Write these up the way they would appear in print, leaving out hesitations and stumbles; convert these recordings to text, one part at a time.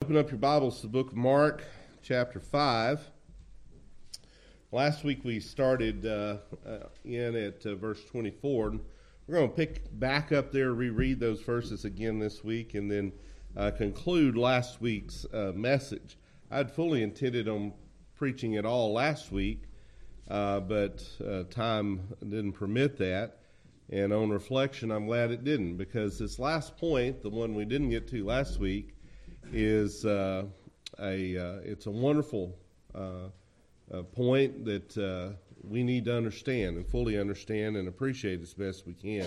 open up your Bibles to the book of Mark, chapter 5. Last week we started in at verse 24. We're going to pick back up there, reread those verses again this week, and then conclude last week's message. I'd fully intended on preaching it all last week, but time didn't permit that. And on reflection, I'm glad it didn't, because this last point, the one we didn't get to last week, is it's a wonderful point that we need to understand and fully understand and appreciate as best we can.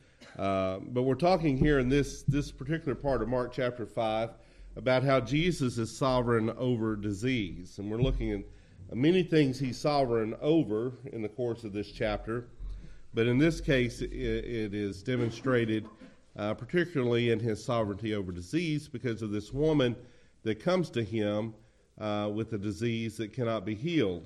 But we're talking here in this particular part of Mark chapter 5 about how Jesus is sovereign over disease. And we're looking at many things he's sovereign over in the course of this chapter. But in this case, it is demonstrated particularly in his sovereignty over disease because of this woman that comes to him with a disease that cannot be healed.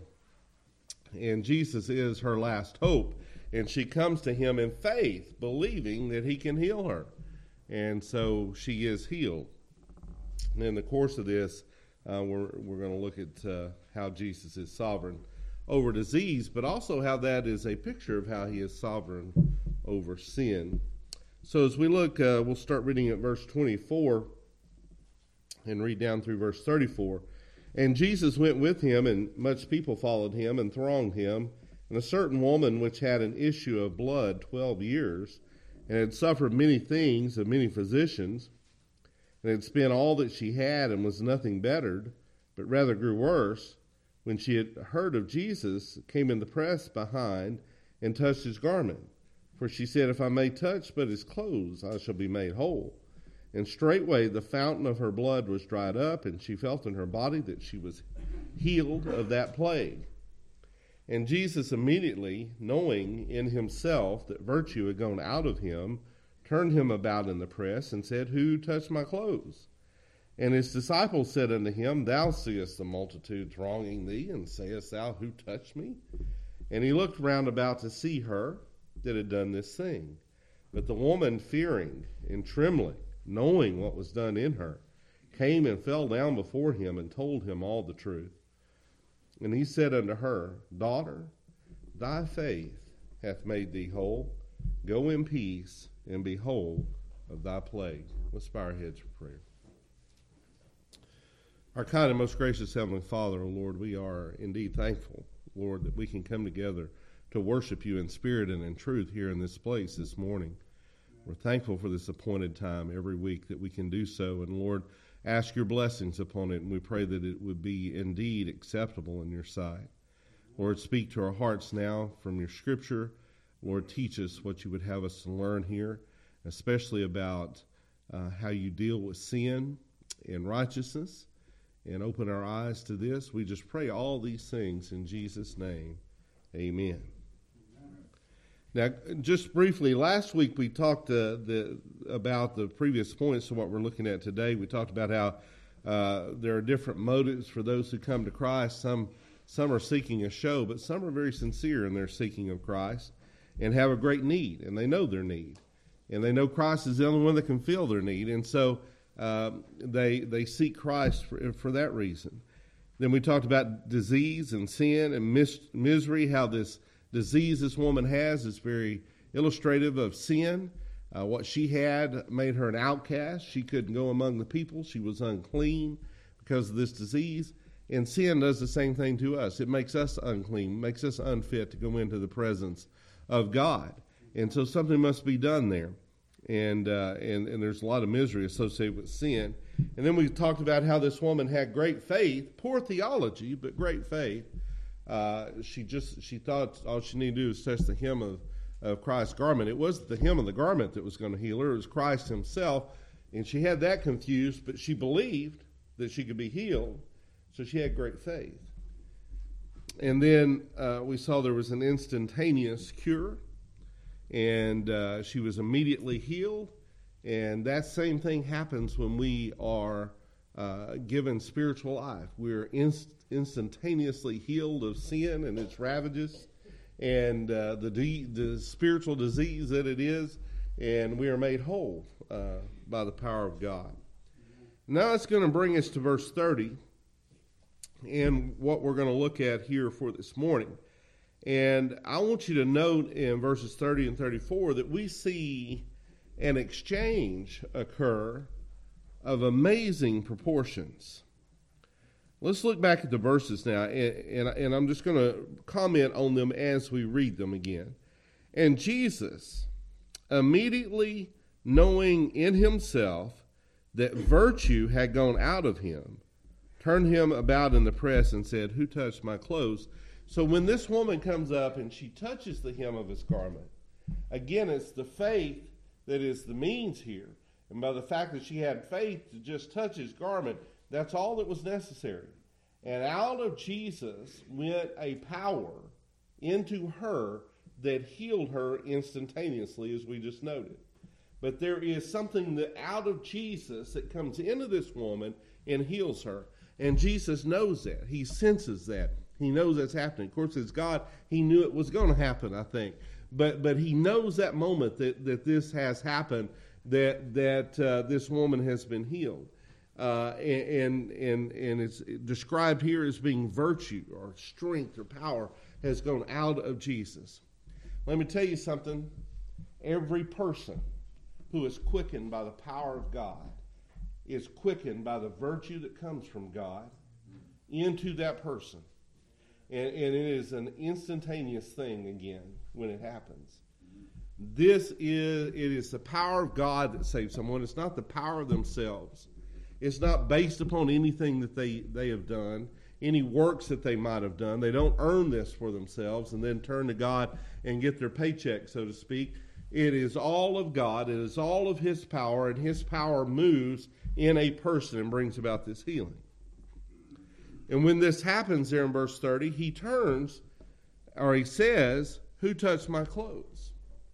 And Jesus is her last hope. And she comes to him in faith, believing that he can heal her. And so she is healed. And in the course of this, we're going to look at how Jesus is sovereign over disease, but also how that is a picture of how he is sovereign over sin. So as we look, we'll start reading at verse 24 and read down through verse 34. And Jesus went with him, and much people followed him and thronged him. And a certain woman which had an issue of blood 12 years, and had suffered many things of many physicians, and had spent all that she had, and was nothing bettered, but rather grew worse, when she had heard of Jesus, came in the press behind, and touched his garment. For she said, If I may touch but his clothes, I shall be made whole. And straightway the fountain of her blood was dried up, and she felt in her body that she was healed of that plague. And Jesus immediately, knowing in himself that virtue had gone out of him, turned him about in the press, and said, Who touched my clothes? And his disciples said unto him, Thou seest the multitude thronging thee, and sayest thou, Who touched me? And he looked round about to see her that had done this thing. But the woman, fearing and trembling, knowing what was done in her, came and fell down before him, and told him all the truth. And he said unto her, Daughter, thy faith hath made thee whole. Go in peace, and be whole of thy plague. Let's bow our heads for prayer. Our kind and most gracious Heavenly Father, O Lord, we are indeed thankful, Lord, that we can come together to worship you in spirit and in truth here in this place this morning. We're thankful for this appointed time every week that we can do so. And Lord, ask your blessings upon it, and we pray that it would be indeed acceptable in your sight. Lord, speak to our hearts now from your scripture. Lord, teach us what you would have us to learn here, especially about how you deal with sin and righteousness, and open our eyes to this. We just pray all these things in Jesus' name. Amen. Now, just briefly, last week we talked about the previous points to what we're looking at today. We talked about how there are different motives for those who come to Christ. Some are seeking a show, but some are very sincere in their seeking of Christ and have a great need, and they know their need. And they know Christ is the only one that can fill their need, and so they seek Christ for that reason. Then we talked about disease and sin and misery, how this disease this woman has is very illustrative of sin. What she had made her an outcast. She couldn't go among the people. She was unclean because of this disease. And sin does the same thing to us. It makes us unclean, makes us unfit to go into the presence of God. And so something must be done there. And there's a lot of misery associated with sin. And then we talked about how this woman had great faith, poor theology, but great faith. She thought all she needed to do was touch the hem of Christ's garment. It wasn't the hem of the garment that was going to heal her. It was Christ himself. And she had that confused, but she believed that she could be healed. So she had great faith. And then we saw there was an instantaneous cure. And she was immediately healed. And that same thing happens when we are given spiritual life. We're instantaneously healed of sin and its ravages and the spiritual disease that it is, and we are made whole by the power of God. Now it's going to bring us to verse 30 and what we're going to look at here for this morning. And I want you to note in verses 30 and 34 that we see an exchange occur of amazing proportions. Let's look back at the verses now, and I'm just going to comment on them as we read them again. And Jesus, immediately knowing in himself that virtue had gone out of him, turned him about in the press and said, "Who touched my clothes?" So when this woman comes up and she touches the hem of his garment, again, it's the faith that is the means here. And by the fact that she had faith to just touch his garment, that's all that was necessary. And out of Jesus went a power into her that healed her instantaneously, as we just noted. But there is something that out of Jesus that comes into this woman and heals her. And Jesus knows that. He senses that. He knows that's happening. Of course, as God, he knew it was going to happen, I think. But he knows that moment that this has happened, that this woman has been healed. And it's described here as being virtue or strength or power has gone out of Jesus. Let me tell you something. Every person who is quickened by the power of God is quickened by the virtue that comes from God into that person. And it is an instantaneous thing again when it happens. It is the power of God that saves someone. It's not the power of themselves. It's not based upon anything that they have done, any works that they might have done. They don't earn this for themselves and then turn to God and get their paycheck, so to speak. It is all of God. It is all of his power, and his power moves in a person and brings about this healing. And when this happens there in verse 30, he turns, or he says, "Who touched my clothes?"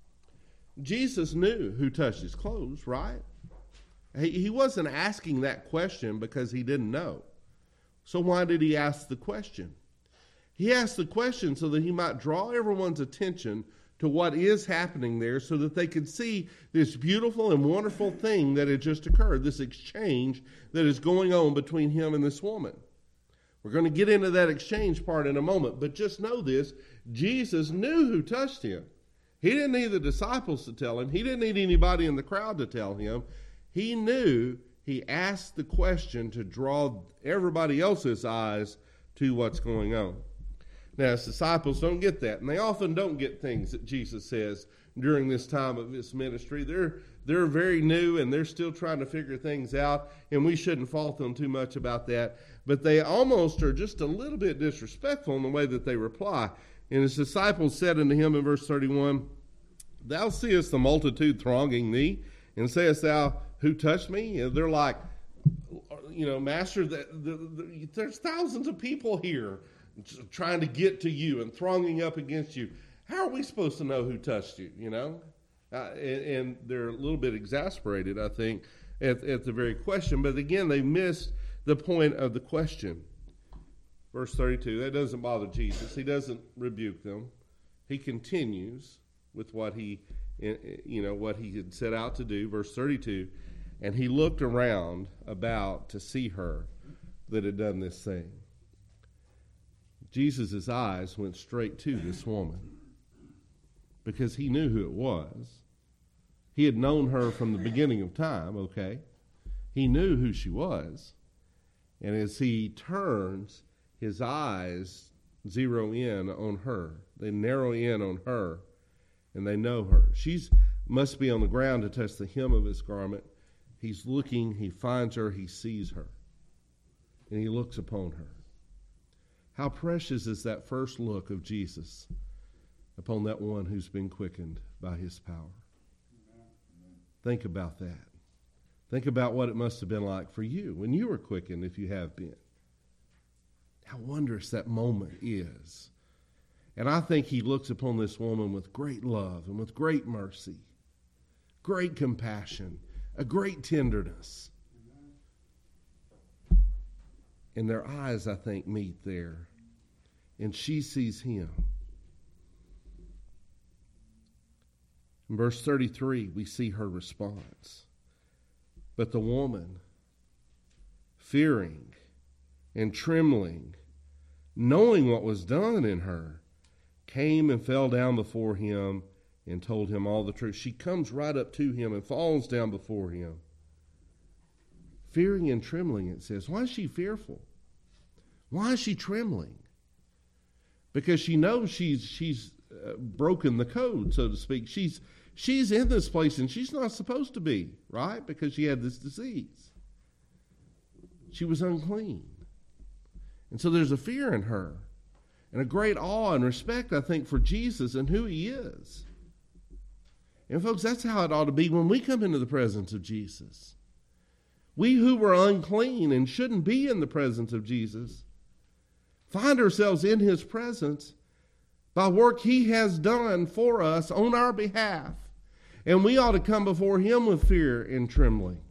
Jesus knew who touched his clothes, right? He wasn't asking that question because he didn't know. So why did he ask the question? He asked the question so that he might draw everyone's attention to what is happening there so that they could see this beautiful and wonderful thing that had just occurred, this exchange that is going on between him and this woman. We're going to get into that exchange part in a moment, but just know this, Jesus knew who touched him. He didn't need the disciples to tell him. He didn't need anybody in the crowd to tell him. He knew. He asked the question to draw everybody else's eyes to what's going on. Now, his disciples don't get that, and they often don't get things that Jesus says during this time of his ministry. They're very new, and they're still trying to figure things out, and we shouldn't fault them too much about that. But they almost are just a little bit disrespectful in the way that they reply. And his disciples said unto him in verse 31, "Thou seest the multitude thronging thee, and sayest thou, who touched me?" And they're like, Master, there's thousands of people here trying to get to you and thronging up against you. How are we supposed to know who touched you, and they're a little bit exasperated, I think, at the very question. But again, they missed the point of the question. Verse 32, that doesn't bother Jesus. He doesn't rebuke them. He continues with what he had set out to do. Verse 32, and he looked around about to see her that had done this thing. Jesus' eyes went straight to this woman because he knew who it was. He had known her from the beginning of time, okay? He knew who she was. And as he turns, his eyes zero in on her. They narrow in on her, and they know her. She must be on the ground to touch the hem of his garment. He's looking, he finds her, he sees her, and he looks upon her. How precious is that first look of Jesus upon that one who's been quickened by his power. Think about that. Think about what it must have been like for you when you were quickened, if you have been. How wondrous that moment is. And I think he looks upon this woman with great love and with great mercy, great compassion, a great tenderness. And their eyes, I think, meet there. And she sees him. In verse 33, we see her response. But the woman fearing and trembling, knowing what was done in her, came and fell down before him and told him all the truth. She comes right up to him and falls down before him. Fearing and trembling, it says. Why is she fearful? Why is she trembling? Because she knows she's broken the code, so to speak. She's in this place and she's not supposed to be, right? Because she had this disease. She was unclean. And so there's a fear in her and a great awe and respect, I think, for Jesus and who he is. And folks, that's how it ought to be when we come into the presence of Jesus. We who were unclean and shouldn't be in the presence of Jesus find ourselves in his presence by work he has done for us on our behalf. And we ought to come before him with fear and trembling,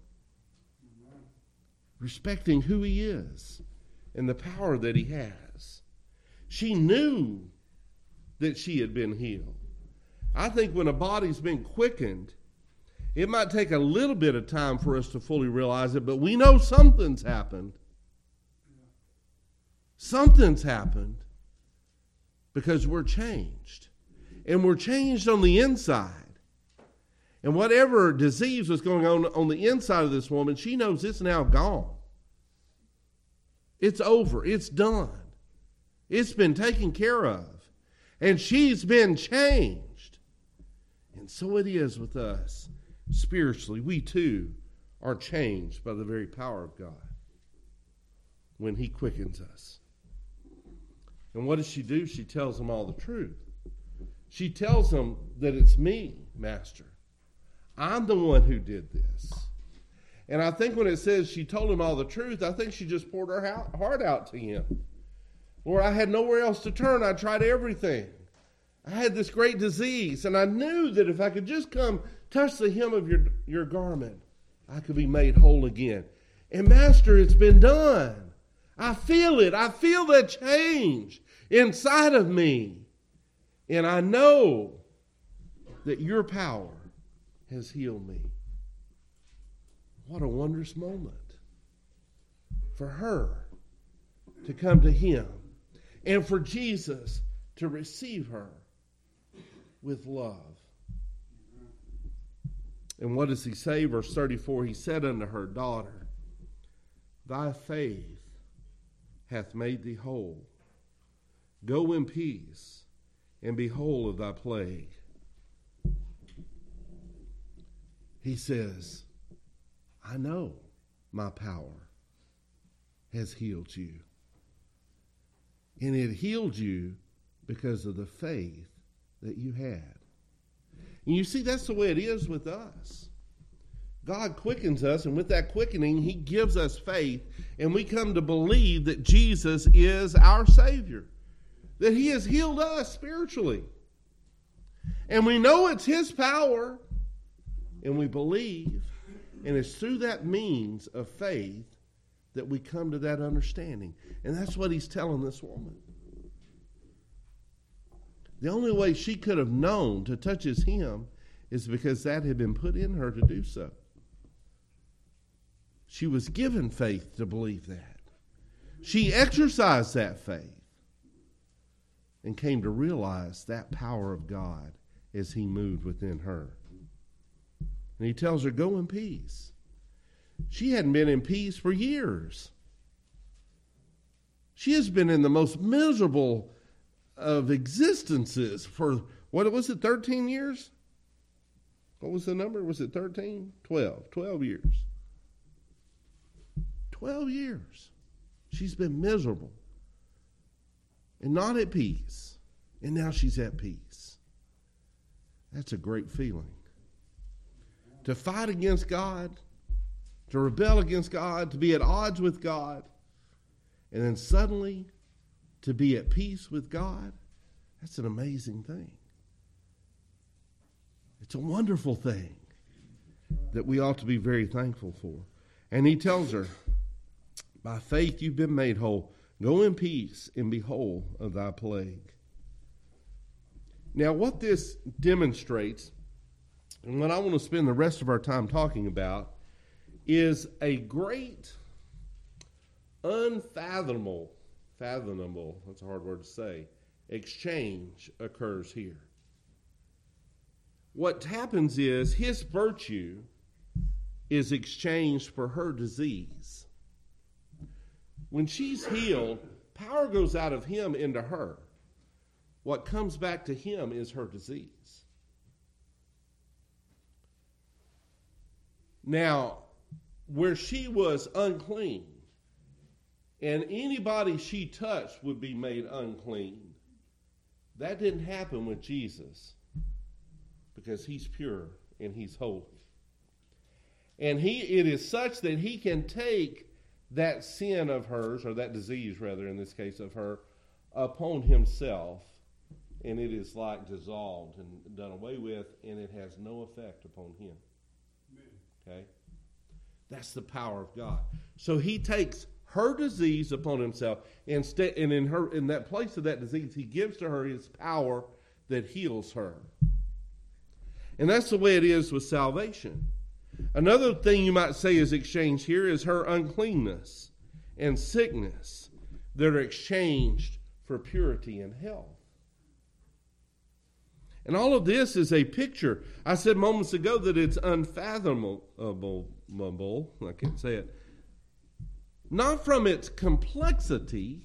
respecting who he is and the power that he has. She knew that she had been healed. I think when a body's been quickened, it might take a little bit of time for us to fully realize it, but we know something's happened. Something's happened because we're changed. And we're changed on the inside. And whatever disease was going on the inside of this woman, she knows it's now gone. It's over. It's done. It's been taken care of. And she's been changed. And so it is with us. Spiritually, we too are changed by the very power of God when he quickens us. And what does she do? She tells them all the truth. She tells them that it's me, Master. I'm the one who did this. And I think when it says she told him all the truth, I think she just poured her heart out to him. Lord, I had nowhere else to turn. I tried everything. I had this great disease, and I knew that if I could just come touch the hem of your garment, I could be made whole again. And Master, it's been done. I feel it. I feel that change inside of me. And I know that your power has healed me. What a wondrous moment for her to come to him and for Jesus to receive her with love. And what does he say? Verse 34, he said unto her, Daughter, thy faith hath made thee whole. Go in peace and be whole of thy plague. He says, I know my power has healed you. And it healed you because of the faith that you had. And you see, that's the way it is with us. God quickens us, and with that quickening, he gives us faith, and we come to believe that Jesus is our Savior, that he has healed us spiritually. And we know it's his power, and we believe, and it's through that means of faith that we come to that understanding. And that's what he's telling this woman. The only way she could have known to touch his hem is because that had been put in her to do so. She was given faith to believe that. She exercised that faith and came to realize that power of God as he moved within her. And he tells her, go in peace. She hadn't been in peace for years. She has been in the most miserable of existences for, what was it, 13 years? What was the number? Was it 13? 12. 12 years. 12 years. She's been miserable and not at peace. And now she's at peace. That's a great feeling. To fight against God, to rebel against God, to be at odds with God, and then suddenly to be at peace with God, that's an amazing thing. It's a wonderful thing that we ought to be very thankful for. And he tells her, by faith you've been made whole. Go in peace and be whole of thy plague. Now, what this demonstrates, and what I want to spend the rest of our time talking about, is a great unfathomable, that's a hard word to say, exchange occurs here. What happens is his virtue is exchanged for her disease. When she's healed, power goes out of him into her. What comes back to him is her disease. Now, where she was unclean, and anybody she touched would be made unclean, that didn't happen with Jesus, because he's pure and he's holy. And it is such that he can take that sin of hers, or that disease rather, in this case of her, upon himself, and it is like dissolved and done away with, and it has no effect upon him. Okay? That's the power of God. So he takes her disease upon himself, and in that place of that disease, he gives to her his power that heals her. And that's the way it is with salvation. Another thing you might say is exchanged here is her uncleanness and sickness that are exchanged for purity and health. And all of this is a picture. I said moments ago that it's unfathomable. I can't say it. Not from its complexity,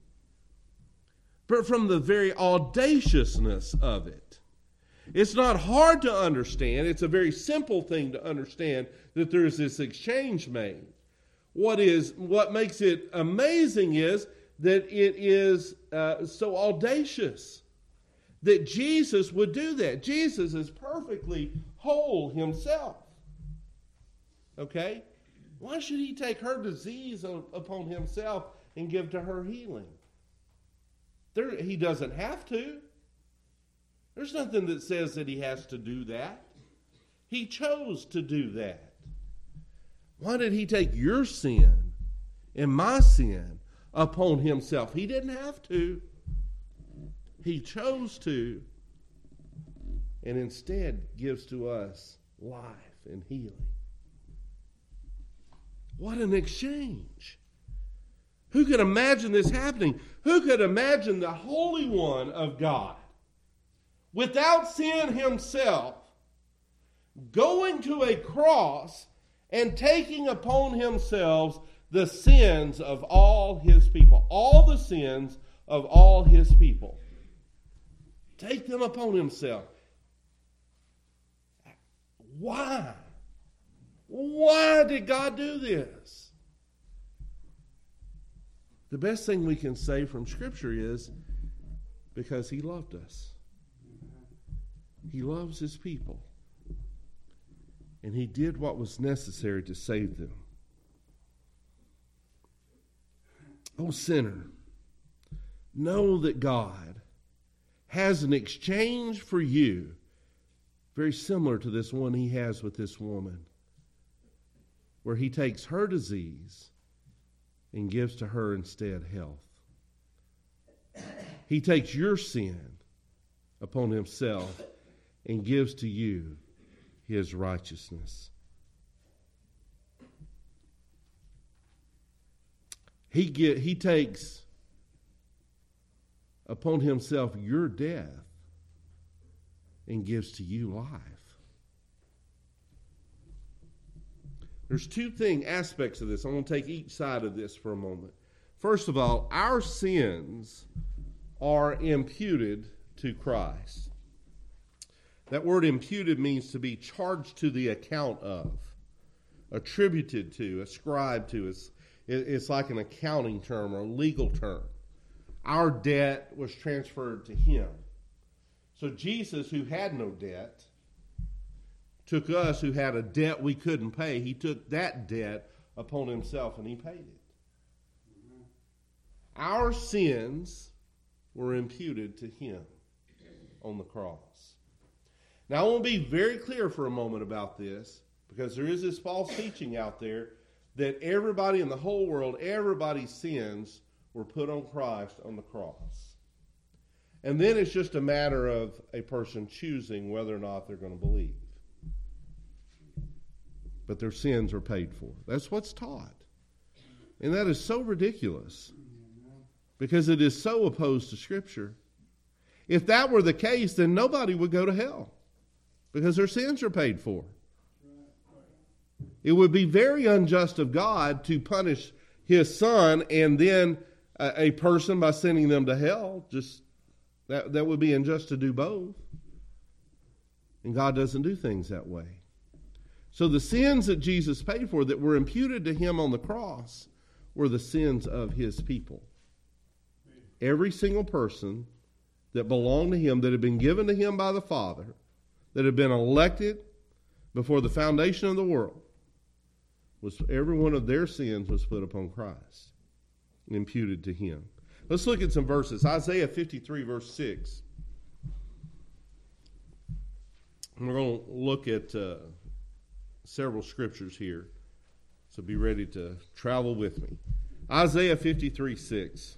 but from the very audaciousness of it. It's not hard to understand. It's a very simple thing to understand that there's this exchange made. What makes it amazing is that it is so audacious that Jesus would do that. Jesus is perfectly whole himself. Okay? Why should he take her disease upon himself and give to her healing? He doesn't have to. There's nothing that says that he has to do that. He chose to do that. Why did he take your sin and my sin upon himself? He didn't have to. He chose to, and instead gives to us life and healing. What an exchange. Who could imagine this happening? Who could imagine the Holy One of God, without sin himself, going to a cross and taking upon himself the sins of all his people? All the sins of all his people. Take them upon himself. Why? Why did God do this? The best thing we can say from Scripture is because he loved us. He loves his people. And he did what was necessary to save them. Oh, sinner, know that God has an exchange for you very similar to this one he has with this woman, where he takes her disease and gives to her instead health. He takes your sin upon himself and gives to you his righteousness. He takes upon himself your death and gives to you life. There's two aspects of this. I'm going to take each side of this for a moment. First of all, our sins are imputed to Christ. That word imputed means to be charged to the account of, attributed to, ascribed to. It's like an accounting term or a legal term. Our debt was transferred to him. So Jesus, who had no debt, took us who had a debt we couldn't pay. He took that debt upon himself and he paid it. Our sins were imputed to him on the cross. Now, I want to be very clear for a moment about this, because there is this false teaching out there that everybody in the whole world, everybody's sins were put on Christ on the cross. And then it's just a matter of a person choosing whether or not they're going to believe. But their sins are paid for. That's what's taught. And that is so ridiculous because it is so opposed to Scripture. If that were the case, then nobody would go to hell because their sins are paid for. It would be very unjust of God to punish his son and then a person by sending them to hell. Just that would be unjust to do both. And God doesn't do things that way. So the sins that Jesus paid for that were imputed to him on the cross were the sins of his people. Every single person that belonged to him, that had been given to him by the Father, that had been elected before the foundation of the world, every one of their sins was put upon Christ and imputed to him. Let's look at some verses. Isaiah 53, verse 6. And we're going to look at several scriptures here, so be ready to travel with me. Isaiah 53, 6.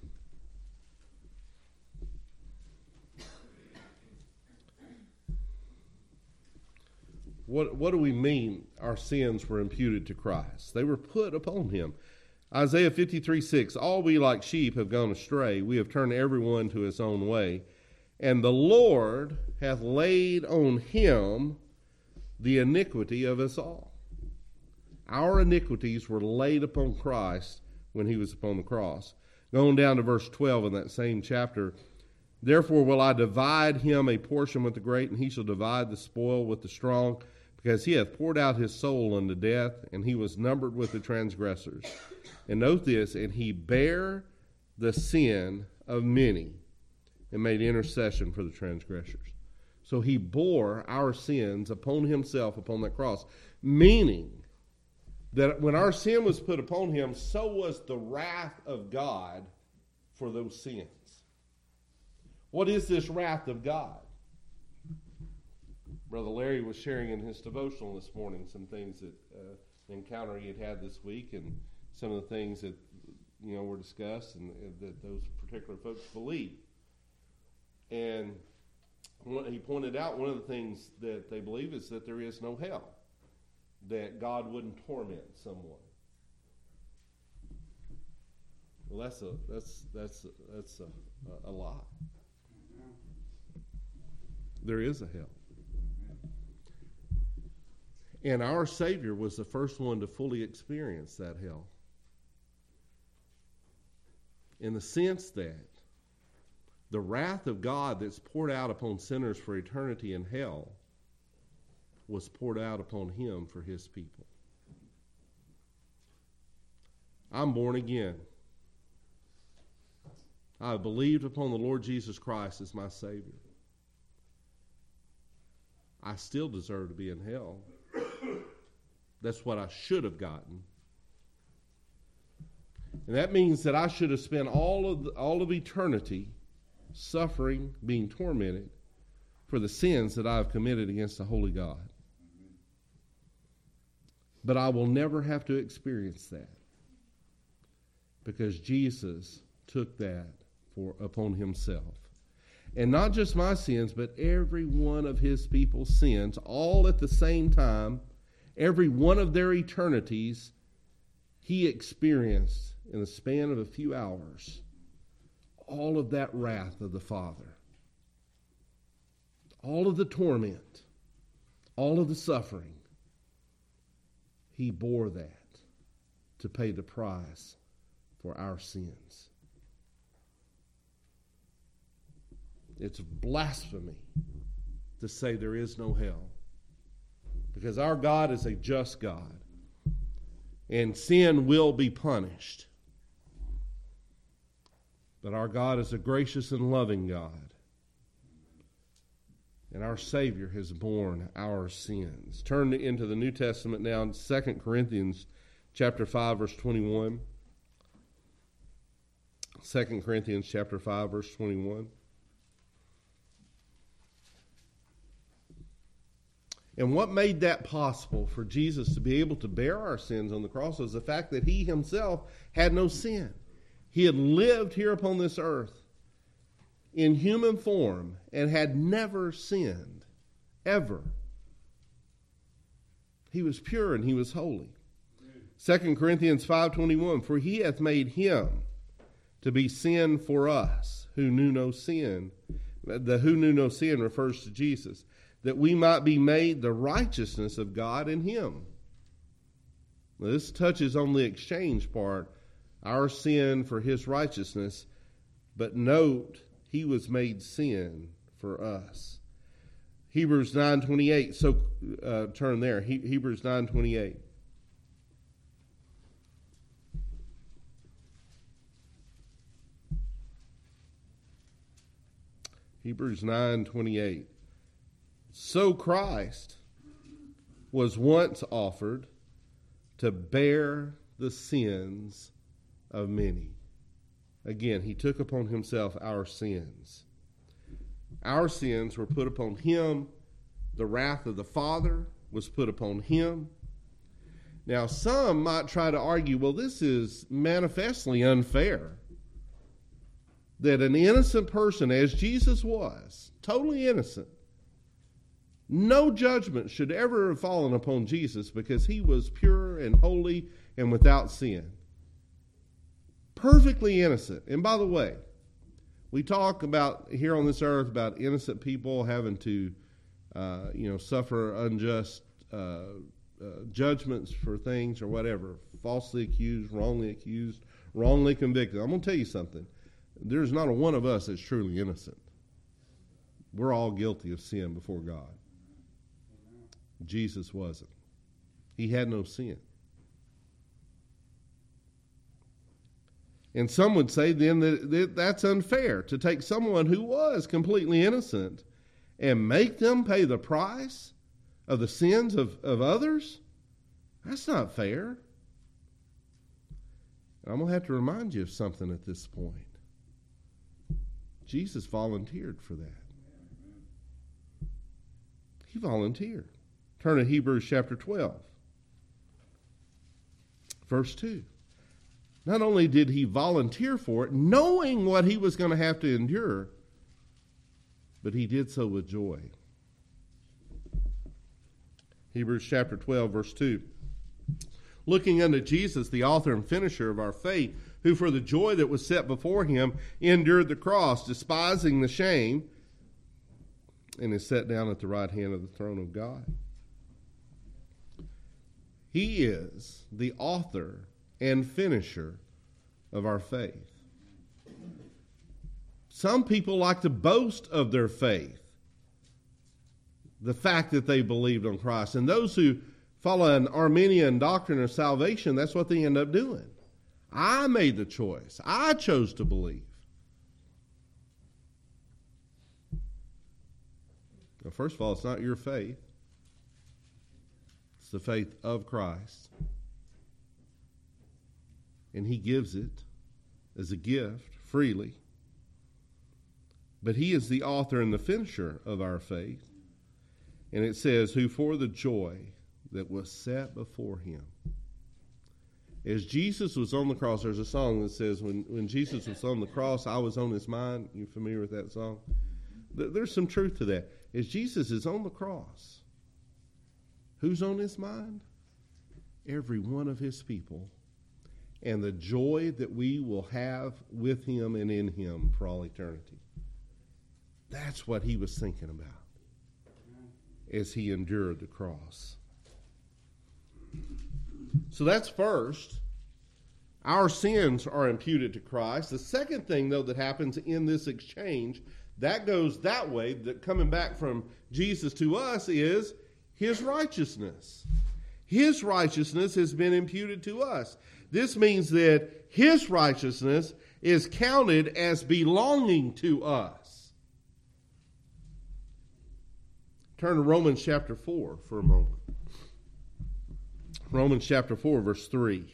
What do we mean our sins were imputed to Christ? They were put upon him. Isaiah 53, 6. All we like sheep have gone astray. We have turned everyone to his own way. And the Lord hath laid on him the iniquity of us all. Our iniquities were laid upon Christ when he was upon the cross. Going down to verse 12 in that same chapter. Therefore will I divide him a portion with the great, and he shall divide the spoil with the strong, because he hath poured out his soul unto death, and he was numbered with the transgressors. And note this, and he bare the sin of many, and made intercession for the transgressors. So he bore our sins upon himself upon that cross, meaning that when our sin was put upon him, so was the wrath of God for those sins. What is this wrath of God? Brother Larry was sharing in his devotional this morning some things that encounter he had this week, and some of the things that were discussed and that those particular folks believe. And he pointed out one of the things that they believe is that there is no hell, that God wouldn't torment someone. Well, that's a lie. There is a hell. And our Savior was the first one to fully experience that hell. In the sense that the wrath of God that's poured out upon sinners for eternity in hell was poured out upon him for his people. I'm born again. I have believed upon the Lord Jesus Christ as my Savior. I still deserve to be in hell. That's what I should have gotten. And that means that I should have spent all of eternity suffering, being tormented for the sins that I have committed against the holy God. But I will never have to experience that, because Jesus took that upon himself. And not just my sins, but every one of his people's sins, all at the same time, every one of their eternities, he experienced in the span of a few hours all of that wrath of the Father, all of the torment, all of the suffering. He bore that to pay the price for our sins. It's blasphemy to say there is no hell, because our God is a just God, and sin will be punished. But our God is a gracious and loving God, and our Savior has borne our sins. Turn into the New Testament now in 2 Corinthians chapter 5, verse 21. 2 Corinthians chapter 5, verse 21. And what made that possible for Jesus to be able to bear our sins on the cross was the fact that he himself had no sin. He had lived here upon this earth in human form and had never sinned, ever. He was pure and he was holy. 2 Corinthians 5:21, for he hath made him to be sin for us, who knew no sin. The who knew no sin refers to Jesus, that we might be made the righteousness of God in him. Now, this touches on the exchange part, our sin for his righteousness, but note, he was made sin for us. Hebrews 9:28, so turn there, Hebrews 9:28. Hebrews 9:28. So Christ was once offered to bear the sins of many. Again, he took upon himself our sins. Our sins were put upon him. The wrath of the Father was put upon him. Now, some might try to argue, well, this is manifestly unfair. That an innocent person, as Jesus was, totally innocent, no judgment should ever have fallen upon Jesus because he was pure and holy and without sin. Perfectly innocent. And by the way, we talk about here on this earth about innocent people having to, suffer unjust judgments for things or whatever, falsely accused, wrongly convicted. I'm going to tell you something. There's not a one of us that's truly innocent. We're all guilty of sin before God. Jesus wasn't. He had no sin. And some would say then that that's unfair, to take someone who was completely innocent and make them pay the price of the sins of others. That's not fair. And I'm going to have to remind you of something at this point. Jesus volunteered for that. He volunteered. Turn to Hebrews chapter 12, verse 2. Not only did he volunteer for it, knowing what he was going to have to endure, but he did so with joy. Hebrews chapter 12, verse 2. Looking unto Jesus, the author and finisher of our faith, who for the joy that was set before him endured the cross, despising the shame, and is set down at the right hand of the throne of God. He is the author and finisher of our faith. Some people like to boast of their faith, the fact that they believed on Christ. And those who follow an Arminian doctrine of salvation, that's what they end up doing. I made the choice. I chose to believe. Well, first of all, it's not your faith. It's the faith of Christ. And he gives it as a gift freely. But he is the author and the finisher of our faith. And it says, who for the joy that was set before him. As Jesus was on the cross, there's a song that says, when Jesus was on the cross, I was on his mind. You familiar with that song? There's some truth to that. As Jesus is on the cross, who's on his mind? Every one of his people. And the joy that we will have with him and in him for all eternity. That's what he was thinking about as he endured the cross. So that's first. Our sins are imputed to Christ. The second thing, though, that happens in this exchange, that goes that way, that coming back from Jesus to us is his righteousness. His righteousness has been imputed to us. This means that his righteousness is counted as belonging to us. Turn to Romans chapter 4 for a moment. Romans chapter 4, verse 3.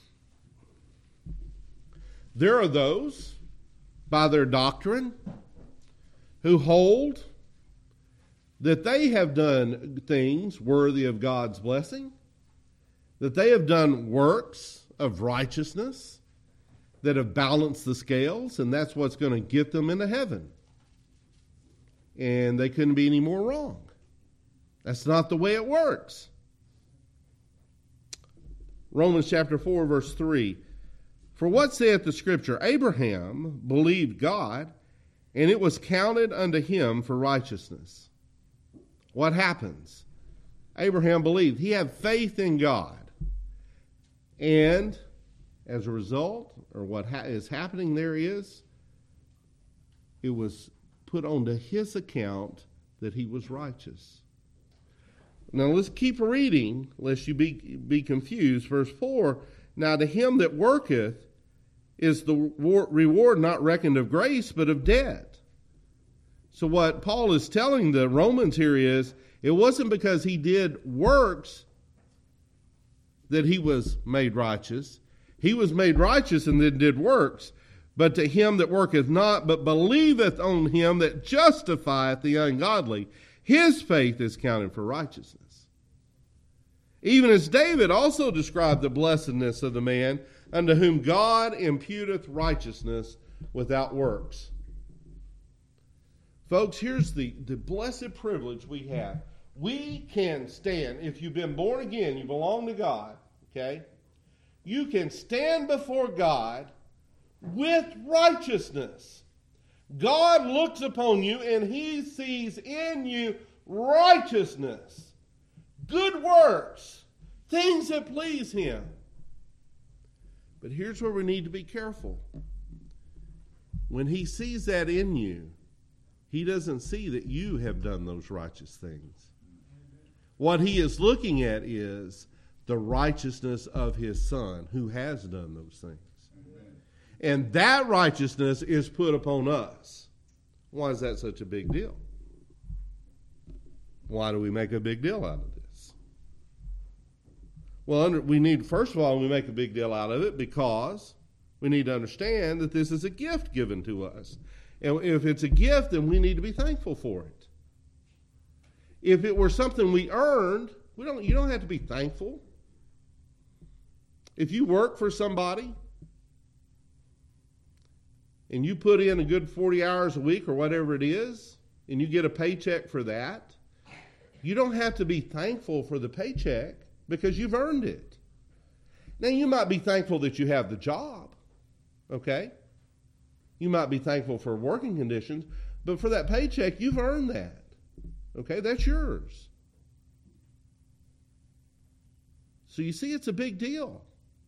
There are those, by their doctrine, who hold that they have done things worthy of God's blessing, that they have done works of righteousness that have balanced the scales, and that's what's going to get them into heaven. And they couldn't be any more wrong. That's not the way it works. Romans chapter 4, verse 3. For what saith the Scripture? Abraham believed God, and it was counted unto him for righteousness. What happens? Abraham believed. He had faith in God. And as a result, or what is happening there is, it was put onto his account that he was righteous. Now let's keep reading, lest you be confused. Verse 4, now to him that worketh is the reward not reckoned of grace, but of debt. So what Paul is telling the Romans here is, it wasn't because he did works that he was made righteous. He was made righteous and then did works. But to him that worketh not, but believeth on him that justifieth the ungodly, his faith is counted for righteousness. Even as David also described the blessedness of the man unto whom God imputeth righteousness without works. Folks, here's the blessed privilege we have. We can stand, if you've been born again, you belong to God, okay? You can stand before God with righteousness. God looks upon you and he sees in you righteousness, good works, things that please him. But here's where we need to be careful. When he sees that in you, he doesn't see that you have done those righteous things. What he is looking at is the righteousness of his Son who has done those things. And that righteousness is put upon us. Why is that such a big deal? Why do we make a big deal out of this? Well, first of all, we make a big deal out of it because we need to understand that this is a gift given to us. And if it's a gift, then we need to be thankful for it. If it were something we earned, you don't have to be thankful. If you work for somebody and you put in a good 40 hours a week or whatever it is, and you get a paycheck for that, you don't have to be thankful for the paycheck because you've earned it. Now, you might be thankful that you have the job, okay? You might be thankful for working conditions, but for that paycheck, you've earned that, okay? That's yours. So you see, it's a big deal.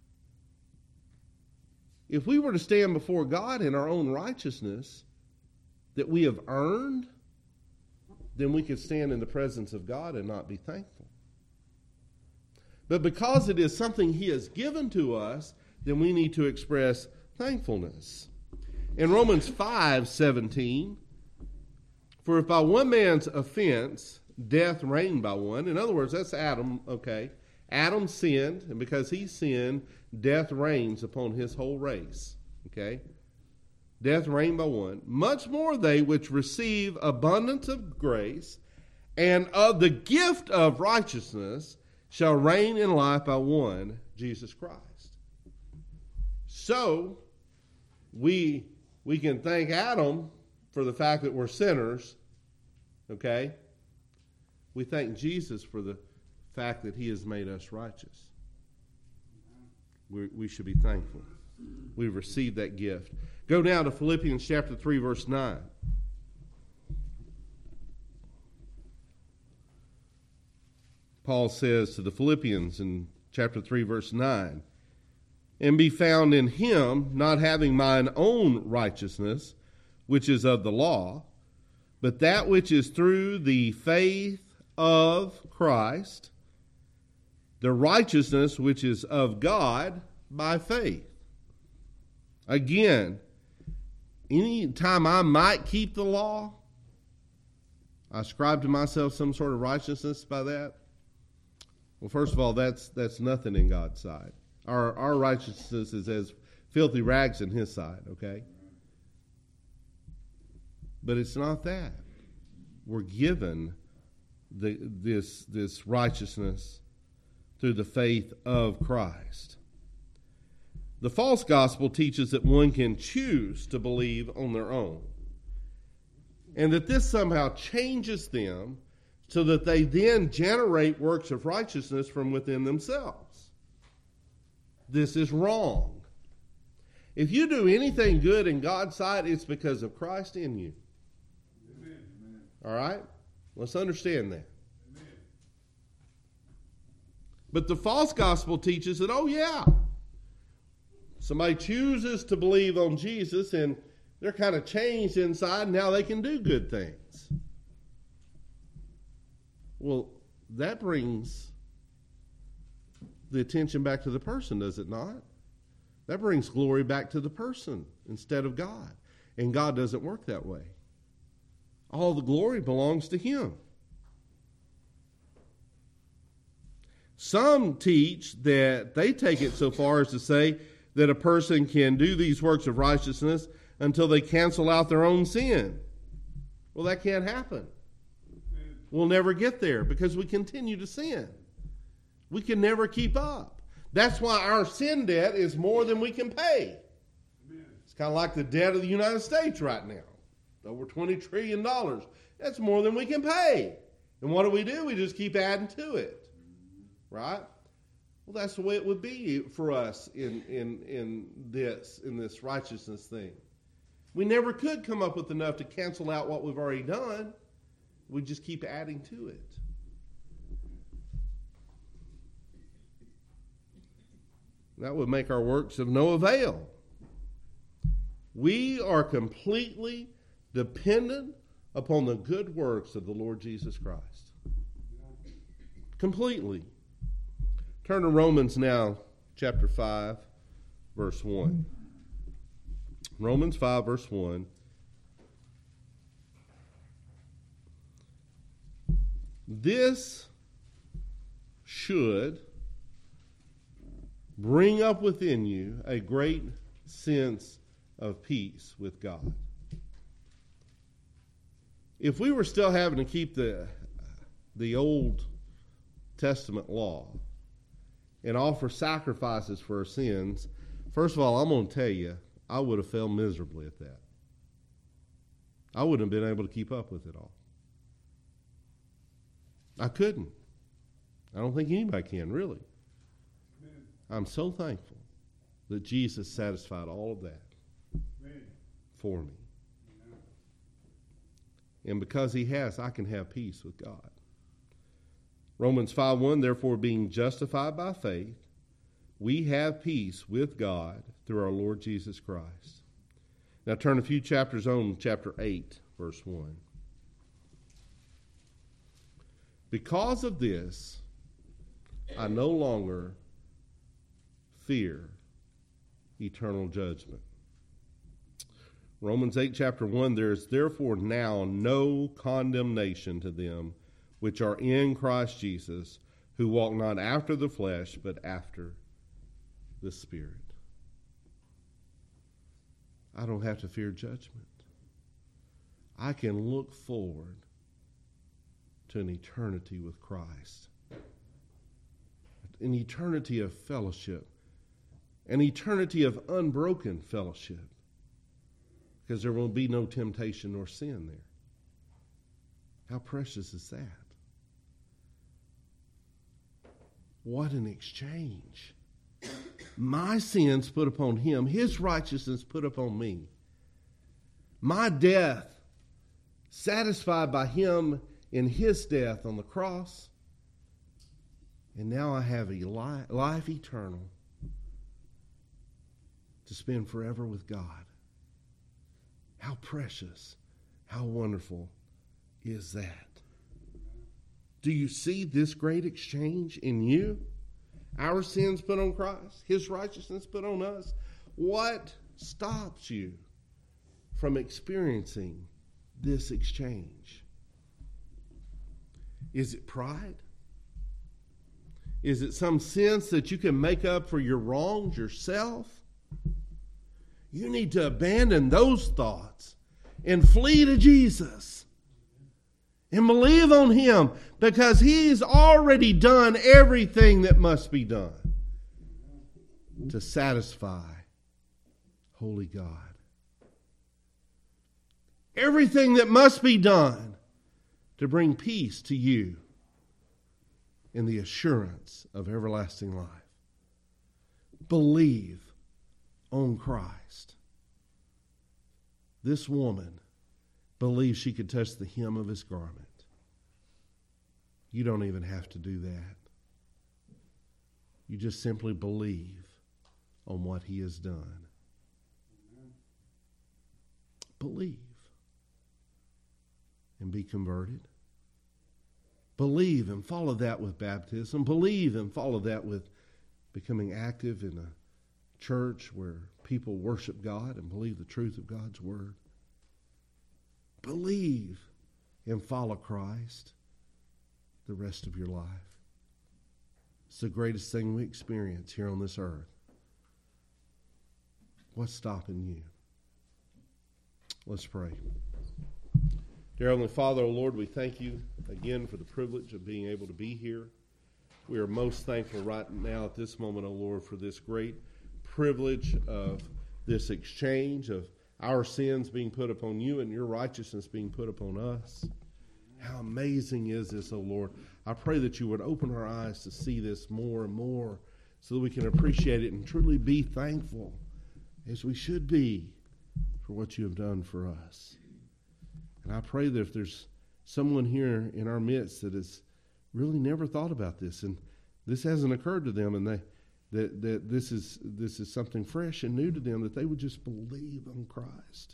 If we were to stand before God in our own righteousness that we have earned, then we could stand in the presence of God and not be thankful. But because it is something he has given to us, then we need to express thankfulness. In Romans 5:17, for if by one man's offense death reigned by one, in other words, that's Adam, okay? Adam sinned, and because he sinned, death reigns upon his whole race. Okay? Death reigned by one. Much more they which receive abundance of grace and of the gift of righteousness shall reign in life by one, Jesus Christ. So, we can thank Adam for the fact that we're sinners. Okay? We thank Jesus for the fact that he has made us righteous. We should be thankful. We've received that gift. Go down to Philippians chapter 3, verse 9. Paul says to the Philippians in chapter 3, verse 9, and be found in him, not having mine own righteousness, which is of the law, but that which is through the faith of Christ, the righteousness which is of God by faith. Again, any time I might keep the law, I ascribe to myself some sort of righteousness by that. Well, first of all, that's nothing in God's sight. Our righteousness is as filthy rags in his sight, okay? But it's not that. We're given this righteousness through the faith of Christ. The false gospel teaches that one can choose to believe on their own, and that this somehow changes them so that they then generate works of righteousness from within themselves. this is wrong. If you do anything good in God's sight, it's because of Christ in you. Amen. All right? Let's understand that. Amen. But the false gospel teaches that, oh yeah, somebody chooses to believe on Jesus and they're kind of changed inside and now they can do good things. Well, that brings the attention back to the person, does it not? That brings glory back to the person instead of God. And God doesn't work that way. All the glory belongs to Him. Some teach that they take it so far as to say that a person can do these works of righteousness until they cancel out their own sin. Well, that can't happen. We'll never get there because we continue to sin. We can never keep up. That's why our sin debt is more than we can pay. It's kind of like the debt of the United States right now. Over $20 trillion. That's more than we can pay. And what do? We just keep adding to it. Right? Well, that's the way it would be for us in this righteousness thing. We never could come up with enough to cancel out what we've already done. We just keep adding to it. That would make our works of no avail. We are completely dependent upon the good works of the Lord Jesus Christ. Completely. Turn to Romans now, chapter 5, verse 1. Romans 5, verse 1. This should bring up within you a great sense of peace with God. If we were still having to keep the Old Testament law and offer sacrifices for our sins, first of all, I'm going to tell you, I would have failed miserably at that. I wouldn't have been able to keep up with it all. I couldn't. I don't think anybody can, really. I'm so thankful that Jesus satisfied all of that for me. And because He has, I can have peace with God. Romans 5:1, therefore being justified by faith, we have peace with God through our Lord Jesus Christ. Now turn a few chapters on, chapter 8, verse 1. Because of this, I no longer fear eternal judgment. Romans 8, chapter 1, there is therefore now no condemnation to them which are in Christ Jesus, who walk not after the flesh, but after the Spirit. I don't have to fear judgment. I can look forward to an eternity with Christ, an eternity of fellowship, an eternity of unbroken fellowship, because there will be no temptation nor sin there. How precious is that? What an exchange. My sins put upon Him, His righteousness put upon me. My death satisfied by Him in His death on the cross. And now I have a life eternal to spend forever with God. How precious, how wonderful is that? Do you see this great exchange in you? Our sins put on Christ, His righteousness put on us. What stops you from experiencing this exchange? Is it pride? Is it some sense that you can make up for your wrongs yourself? You need to abandon those thoughts and flee to Jesus and believe on Him, because He's already done everything that must be done to satisfy holy God. Everything that must be done to bring peace to you and the assurance of everlasting life. believe on Christ. This woman believed she could touch the hem of his garment. You don't even have to do that. You just simply believe on what he has done. Believe and be converted. Believe and follow that with baptism. Believe and follow that with becoming active in a church where people worship God and believe the truth of God's word. Believe and follow Christ the rest of your life. It's the greatest thing we experience here on this earth. What's stopping you? Let's pray. Dear Heavenly Father, O Lord, we thank you again for the privilege of being able to be here. We are most thankful right now at this moment, O Lord, for this great privilege of this exchange of our sins being put upon you and your righteousness being put upon us. How amazing is this, O Lord. I pray that you would open our eyes to see this more and more so that we can appreciate it and truly be thankful, as we should be, for what you have done for us. And I pray that if there's someone here in our midst that has really never thought about this and this hasn't occurred to them and that this is something fresh and new to them, that they would just believe on Christ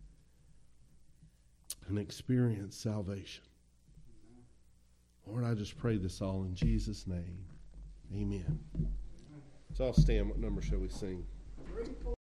and experience salvation. Lord, I just pray this all in Jesus' name. Amen. So I'll stand. What number shall we sing?